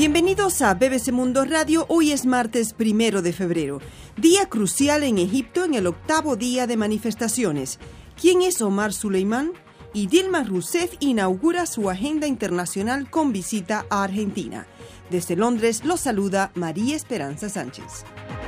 Bienvenidos a BBC Mundo Radio. Hoy es martes 1 de febrero, día crucial en Egipto en el 8º día de manifestaciones. ¿Quién es Omar Suleiman? Y Dilma Rousseff inaugura su agenda internacional con visita a Argentina. Desde Londres los saluda María Esperanza Sánchez.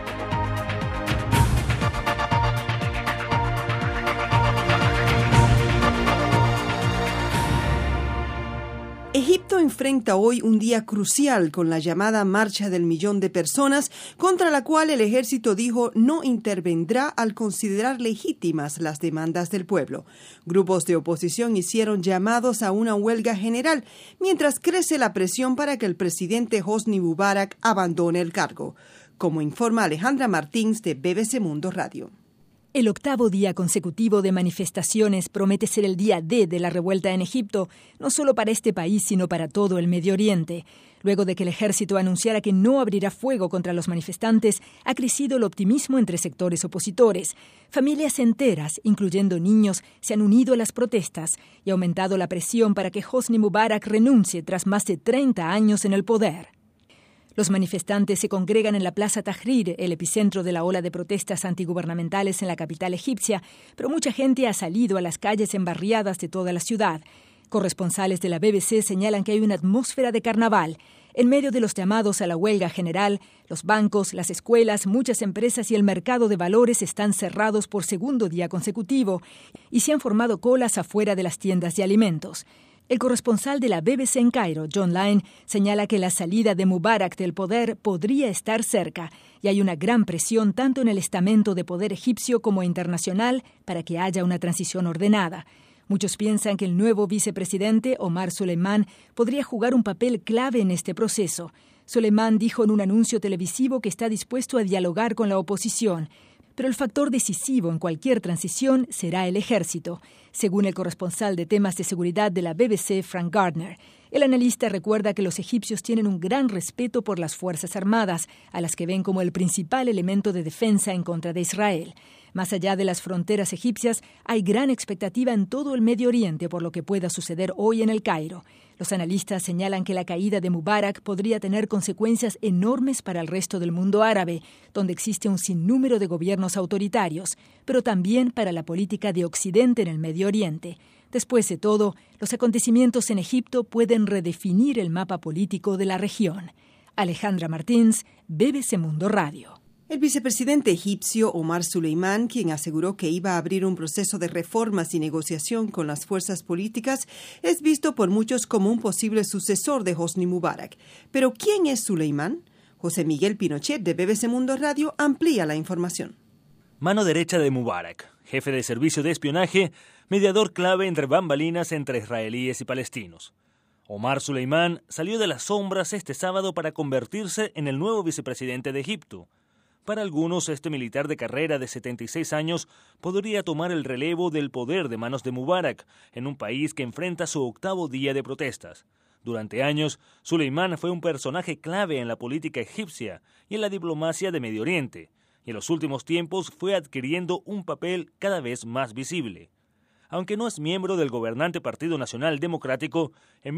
Egipto enfrenta hoy un día crucial con la llamada Marcha del Millón de Personas, contra la cual el ejército dijo no intervendrá al considerar legítimas las demandas del pueblo. Grupos de oposición hicieron llamados a una huelga general, mientras crece la presión para que el presidente Hosni Mubarak abandone el cargo. Como informa Alejandra Martins de BBC Mundo Radio. El 8º día consecutivo de manifestaciones promete ser el día D de la revuelta en Egipto, no solo para este país, sino para todo el Medio Oriente. Luego de que el ejército anunciara que no abrirá fuego contra los manifestantes, ha crecido el optimismo entre sectores opositores. Familias enteras, incluyendo niños, se han unido a las protestas y ha aumentado la presión para que Hosni Mubarak renuncie tras más de 30 años en el poder. Los manifestantes se congregan en la Plaza Tahrir, el epicentro de la ola de protestas antigubernamentales en la capital egipcia, pero mucha gente ha salido a las calles embarriadas de toda la ciudad. Corresponsales de la BBC señalan que hay una atmósfera de carnaval. En medio de los llamados a la huelga general, los bancos, las escuelas, muchas empresas y el mercado de valores están cerrados por segundo día consecutivo y se han formado colas afuera de las tiendas de alimentos. El corresponsal de la BBC en Cairo, John Lyne, señala que la salida de Mubarak del poder podría estar cerca y hay una gran presión tanto en el estamento de poder egipcio como internacional para que haya una transición ordenada. Muchos piensan que el nuevo vicepresidente, Omar Suleiman, podría jugar un papel clave en este proceso. Suleiman dijo en un anuncio televisivo que está dispuesto a dialogar con la oposición, pero el factor decisivo en cualquier transición será el ejército, según el corresponsal de temas de seguridad de la BBC, Frank Gardner. El analista recuerda que los egipcios tienen un gran respeto por las Fuerzas Armadas, a las que ven como el principal elemento de defensa en contra de Israel. Más allá de las fronteras egipcias, hay gran expectativa en todo el Medio Oriente por lo que pueda suceder hoy en el Cairo. Los analistas señalan que la caída de Mubarak podría tener consecuencias enormes para el resto del mundo árabe, donde existe un sinnúmero de gobiernos autoritarios, pero también para la política de Occidente en el Medio Oriente. Después de todo, los acontecimientos en Egipto pueden redefinir el mapa político de la región. Alejandra Martins, BBC Mundo Radio. El vicepresidente egipcio Omar Suleiman, quien aseguró que iba a abrir un proceso de reformas y negociación con las fuerzas políticas, es visto por muchos como un posible sucesor de Hosni Mubarak. Pero ¿quién es Suleiman? José Miguel Pinochet de BBC Mundo Radio amplía la información. Mano derecha de Mubarak, jefe de servicio de espionaje, mediador clave entre bambalinas entre israelíes y palestinos. Omar Suleiman salió de las sombras este sábado para convertirse en el nuevo vicepresidente de Egipto. Para algunos, este militar de carrera de 76 años podría tomar el relevo del poder de manos de Mubarak en un país que enfrenta su 8º día de protestas. Durante años, Suleiman fue un personaje clave en la política egipcia y en la diplomacia de Medio Oriente, y en los últimos tiempos fue adquiriendo un papel cada vez más visible. Aunque no es miembro del gobernante Partido Nacional Democrático, en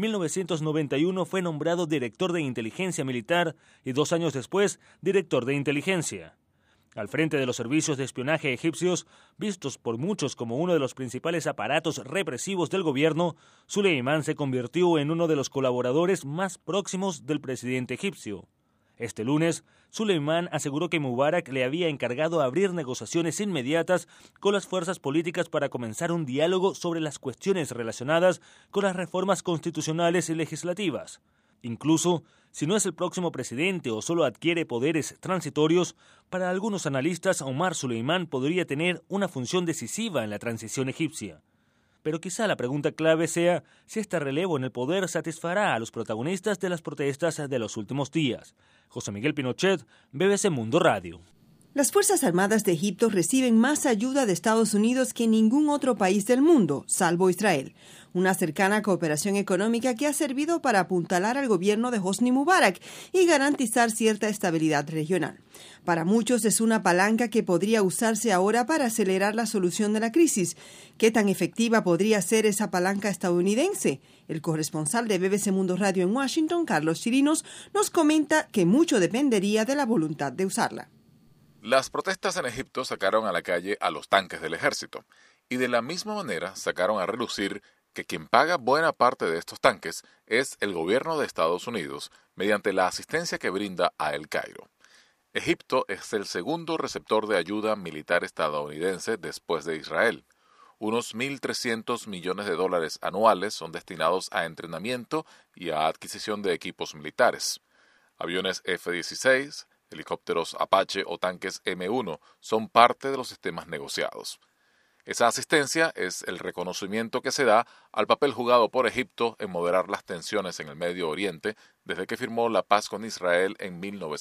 1991 fue nombrado director de inteligencia militar y 2 años después, director de inteligencia. Al frente de los servicios de espionaje egipcios, vistos por muchos como uno de los principales aparatos represivos del gobierno, Suleiman se convirtió en uno de los colaboradores más próximos del presidente egipcio. Este lunes, Suleiman aseguró que Mubarak le había encargado abrir negociaciones inmediatas con las fuerzas políticas para comenzar un diálogo sobre las cuestiones relacionadas con las reformas constitucionales y legislativas. Incluso, si no es el próximo presidente o solo adquiere poderes transitorios, para algunos analistas Omar Suleiman podría tener una función decisiva en la transición egipcia. Pero quizá la pregunta clave sea si este relevo en el poder satisfará a los protagonistas de las protestas de los últimos días. José Miguel Pinochet, BBC Mundo Radio. Las Fuerzas Armadas de Egipto reciben más ayuda de Estados Unidos que ningún otro país del mundo, salvo Israel. Una cercana cooperación económica que ha servido para apuntalar al gobierno de Hosni Mubarak y garantizar cierta estabilidad regional. Para muchos es una palanca que podría usarse ahora para acelerar la solución de la crisis. ¿Qué tan efectiva podría ser esa palanca estadounidense? El corresponsal de BBC Mundo Radio en Washington, Carlos Chirinos, nos comenta que mucho dependería de la voluntad de usarla. Las protestas en Egipto sacaron a la calle a los tanques del ejército y de la misma manera sacaron a relucir que quien paga buena parte de estos tanques es el gobierno de Estados Unidos mediante la asistencia que brinda a El Cairo. Egipto es el segundo receptor de ayuda militar estadounidense después de Israel. Unos 1.300 millones de dólares anuales son destinados a entrenamiento y a adquisición de equipos militares. Aviones F-16, helicópteros Apache o tanques M1 son parte de los sistemas negociados. Esa asistencia es el reconocimiento que se da al papel jugado por Egipto en moderar las tensiones en el Medio Oriente desde que firmó la paz con Israel en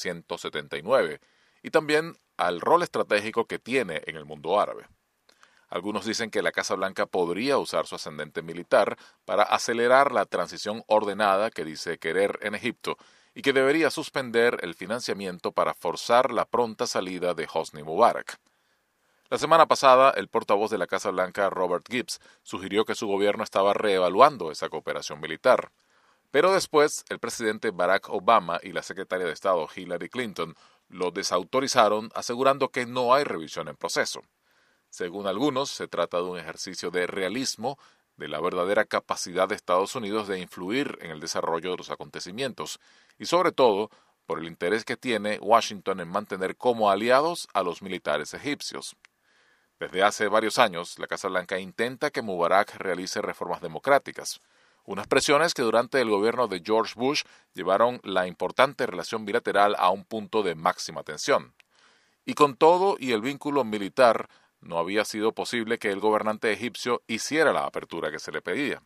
1979 y también al rol estratégico que tiene en el mundo árabe. Algunos dicen que la Casa Blanca podría usar su ascendente militar para acelerar la transición ordenada que dice querer en Egipto y que debería suspender el financiamiento para forzar la pronta salida de Hosni Mubarak. La semana pasada, el portavoz de la Casa Blanca, Robert Gibbs, sugirió que su gobierno estaba reevaluando esa cooperación militar. Pero después, el presidente Barack Obama y la secretaria de Estado Hillary Clinton lo desautorizaron, asegurando que no hay revisión en proceso. Según algunos, se trata de un ejercicio de realismo de la verdadera capacidad de Estados Unidos de influir en el desarrollo de los acontecimientos y, sobre todo, por el interés que tiene Washington en mantener como aliados a los militares egipcios. Desde hace varios años, la Casa Blanca intenta que Mubarak realice reformas democráticas, unas presiones que durante el gobierno de George Bush llevaron la importante relación bilateral a un punto de máxima tensión. Y con todo y el vínculo militar, no había sido posible que el gobernante egipcio hiciera la apertura que se le pedía.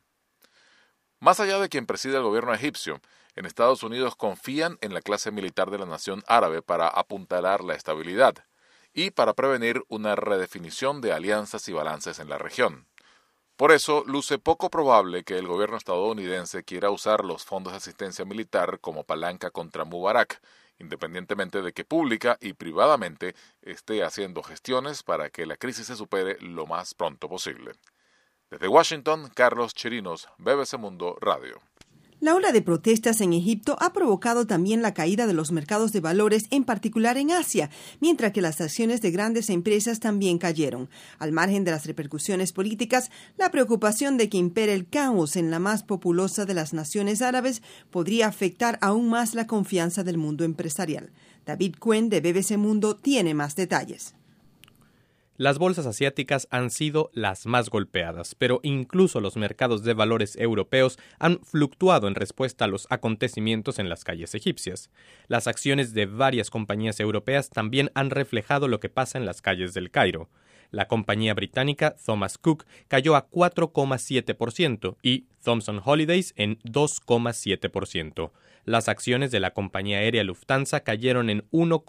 Más allá de quien preside el gobierno egipcio, en Estados Unidos confían en la clase militar de la nación árabe para apuntalar la estabilidad y para prevenir una redefinición de alianzas y balances en la región. Por eso, luce poco probable que el gobierno estadounidense quiera usar los fondos de asistencia militar como palanca contra Mubarak, independientemente de que pública y privadamente esté haciendo gestiones para que la crisis se supere lo más pronto posible. Desde Washington, Carlos Chirinos, BBC Mundo Radio. La ola de protestas en Egipto ha provocado también la caída de los mercados de valores, en particular en Asia, mientras que las acciones de grandes empresas también cayeron. Al margen de las repercusiones políticas, la preocupación de que impere el caos en la más populosa de las naciones árabes podría afectar aún más la confianza del mundo empresarial. David Cuen, de BBC Mundo, tiene más detalles. Las bolsas asiáticas han sido las más golpeadas, pero incluso los mercados de valores europeos han fluctuado en respuesta a los acontecimientos en las calles egipcias. Las acciones de varias compañías europeas también han reflejado lo que pasa en las calles del Cairo. La compañía británica Thomas Cook cayó a 4,7% y Thomson Holidays en 2,7%. Las acciones de la compañía aérea Lufthansa cayeron en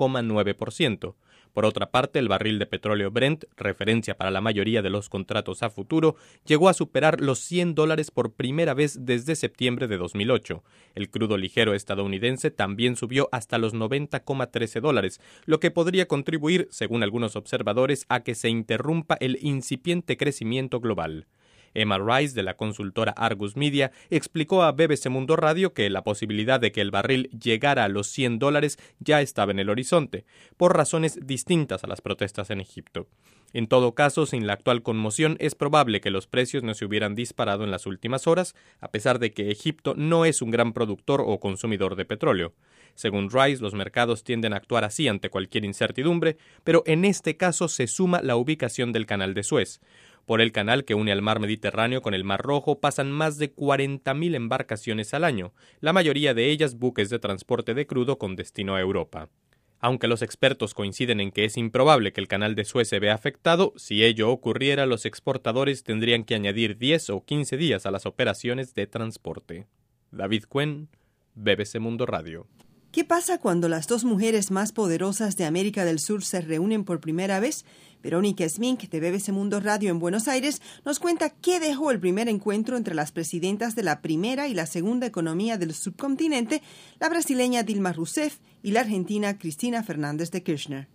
1,9%. Por otra parte, el barril de petróleo Brent, referencia para la mayoría de los contratos a futuro, llegó a superar los $100 por primera vez desde septiembre de 2008. El crudo ligero estadounidense también subió hasta los $90,13, lo que podría contribuir, según algunos observadores, a que se interrumpa el incipiente crecimiento global. Emma Rice, de la consultora Argus Media, explicó a BBC Mundo Radio que la posibilidad de que el barril llegara a los $100 ya estaba en el horizonte, por razones distintas a las protestas en Egipto. En todo caso, sin la actual conmoción, es probable que los precios no se hubieran disparado en las últimas horas, a pesar de que Egipto no es un gran productor o consumidor de petróleo. Según Rice, los mercados tienden a actuar así ante cualquier incertidumbre, pero en este caso se suma la ubicación del Canal de Suez. Por el canal que une al mar Mediterráneo con el Mar Rojo pasan más de 40.000 embarcaciones al año, la mayoría de ellas buques de transporte de crudo con destino a Europa. Aunque los expertos coinciden en que es improbable que el canal de Suez se vea afectado, si ello ocurriera, los exportadores tendrían que añadir 10 o 15 días a las operaciones de transporte. David Cuen, BBC Mundo Radio. ¿Qué pasa cuando las dos mujeres más poderosas de América del Sur se reúnen por primera vez? Verónica Smink, de BBC Mundo Radio en Buenos Aires, nos cuenta qué dejó el primer encuentro entre las presidentas de la primera y la segunda economía del subcontinente, la brasileña Dilma Rousseff y la argentina Cristina Fernández de Kirchner.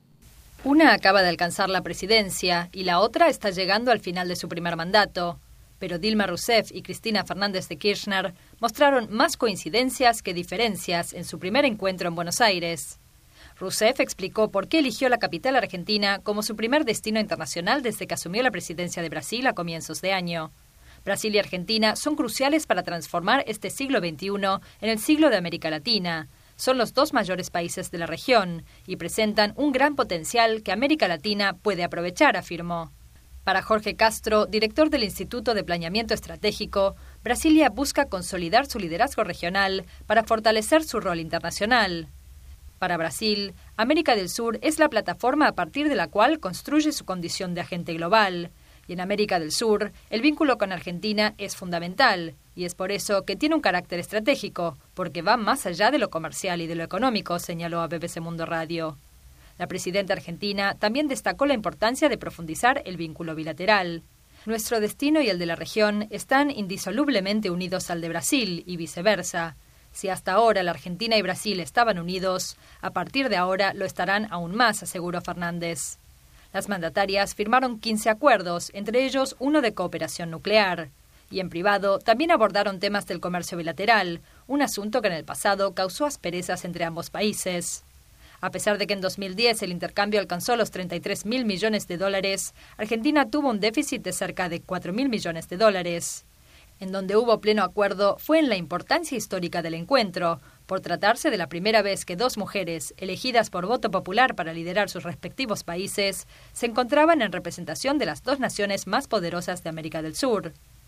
Una acaba de alcanzar la presidencia y la otra está llegando al final de su primer mandato. Pero Dilma Rousseff y Cristina Fernández de Kirchner mostraron más coincidencias que diferencias en su primer encuentro en Buenos Aires. Rousseff explicó por qué eligió la capital argentina como su primer destino internacional desde que asumió la presidencia de Brasil a comienzos de año. Brasil y Argentina son cruciales para transformar este siglo XXI en el siglo de América Latina. Son los dos mayores países de la región y presentan un gran potencial que América Latina puede aprovechar, afirmó. Para Jorge Castro, director del Instituto de Planeamiento Estratégico, Brasilia busca consolidar su liderazgo regional para fortalecer su rol internacional. Para Brasil, América del Sur es la plataforma a partir de la cual construye su condición de agente global. Y en América del Sur, el vínculo con Argentina es fundamental, y es por eso que tiene un carácter estratégico, porque va más allá de lo comercial y de lo económico, señaló a BBC Mundo Radio. La presidenta argentina también destacó la importancia de profundizar el vínculo bilateral. Nuestro destino y el de la región están indisolublemente unidos al de Brasil y viceversa. Si hasta ahora la Argentina y Brasil estaban unidos, a partir de ahora lo estarán aún más, aseguró Fernández. Las mandatarias firmaron 15 acuerdos, entre ellos uno de cooperación nuclear. Y en privado también abordaron temas del comercio bilateral, un asunto que en el pasado causó asperezas entre ambos países. A pesar de que en 2010 el intercambio alcanzó los $33.000 millones, Argentina tuvo un déficit de cerca de $4.000 millones. En donde hubo pleno acuerdo fue en la importancia histórica del encuentro, por tratarse de la primera vez que dos mujeres, elegidas por voto popular para liderar sus respectivos países, se encontraban en representación de las dos naciones más poderosas de América del Sur.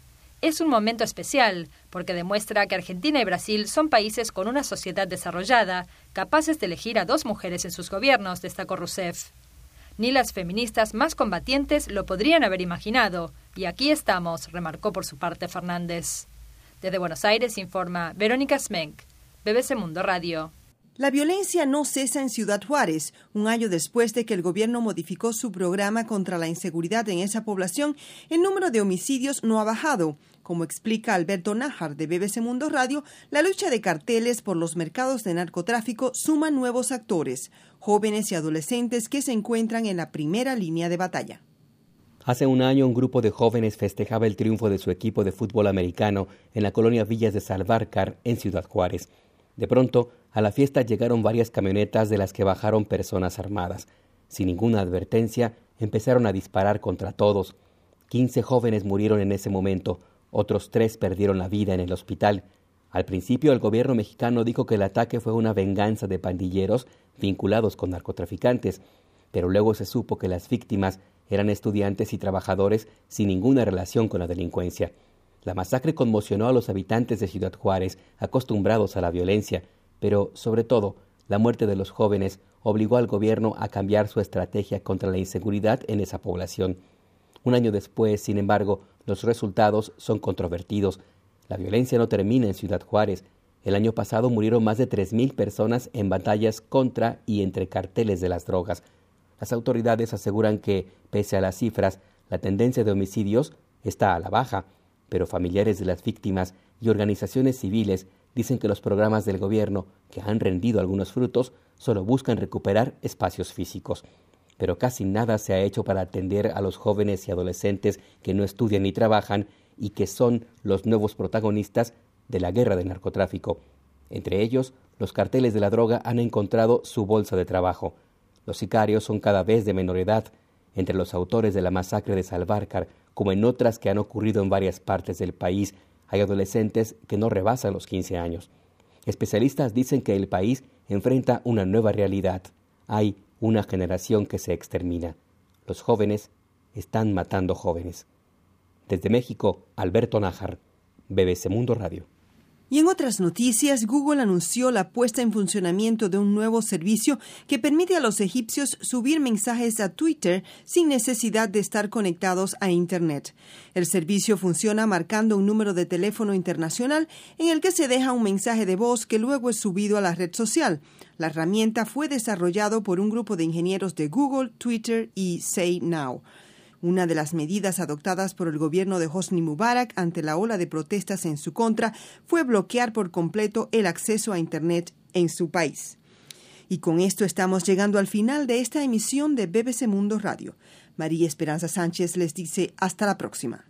Es un momento especial, porque demuestra que Argentina y Brasil son países con una sociedad desarrollada, capaces de elegir a dos mujeres en sus gobiernos, destacó Rousseff. Ni las feministas más combatientes lo podrían haber imaginado, y aquí estamos, remarcó por su parte Fernández. Desde Buenos Aires informa Verónica Smink, BBC Mundo Radio. La violencia no cesa en Ciudad Juárez. Un año después de que el gobierno modificó su programa contra la inseguridad en esa población, el número de homicidios no ha bajado. Como explica Alberto Nájar de BBC Mundo Radio, la lucha de carteles por los mercados de narcotráfico suma nuevos actores, jóvenes y adolescentes que se encuentran en la primera línea de batalla. Hace un año, un grupo de jóvenes festejaba el triunfo de su equipo de fútbol americano en la colonia Villas de Salvarcar, en Ciudad Juárez. De pronto, a la fiesta llegaron varias camionetas de las que bajaron personas armadas. Sin ninguna advertencia, empezaron a disparar contra todos. 15 jóvenes murieron en ese momento, otros 3 perdieron la vida en el hospital. Al principio, el gobierno mexicano dijo que el ataque fue una venganza de pandilleros vinculados con narcotraficantes, pero luego se supo que las víctimas eran estudiantes y trabajadores sin ninguna relación con la delincuencia. La masacre conmocionó a los habitantes de Ciudad Juárez, acostumbrados a la violencia, pero, sobre todo, la muerte de los jóvenes obligó al gobierno a cambiar su estrategia contra la inseguridad en esa población. Un año después, sin embargo, los resultados son controvertidos. La violencia no termina en Ciudad Juárez. El año pasado murieron más de 3.000 personas en batallas contra y entre carteles de las drogas. Las autoridades aseguran que, pese a las cifras, la tendencia de homicidios está a la baja, pero familiares de las víctimas y organizaciones civiles dicen que los programas del gobierno, que han rendido algunos frutos, solo buscan recuperar espacios físicos. Pero casi nada se ha hecho para atender a los jóvenes y adolescentes que no estudian ni trabajan y que son los nuevos protagonistas de la guerra del narcotráfico. Entre ellos, los carteles de la droga han encontrado su bolsa de trabajo. Los sicarios son cada vez de menor edad. Entre los autores de la masacre de Salvarcar, como en otras que han ocurrido en varias partes del país, hay adolescentes que no rebasan los 15 años. Especialistas dicen que el país enfrenta una nueva realidad. Hay una generación que se extermina. Los jóvenes están matando jóvenes. Desde México, Alberto Nájar, BBC Mundo Radio. Y en otras noticias, Google anunció la puesta en funcionamiento de un nuevo servicio que permite a los egipcios subir mensajes a Twitter sin necesidad de estar conectados a Internet. El servicio funciona marcando un número de teléfono internacional en el que se deja un mensaje de voz que luego es subido a la red social. La herramienta fue desarrollada por un grupo de ingenieros de Google, Twitter y Say Now. Una de las medidas adoptadas por el gobierno de Hosni Mubarak ante la ola de protestas en su contra fue bloquear por completo el acceso a Internet en su país. Y con esto estamos llegando al final de esta emisión de BBC Mundo Radio. María Esperanza Sánchez les dice hasta la próxima.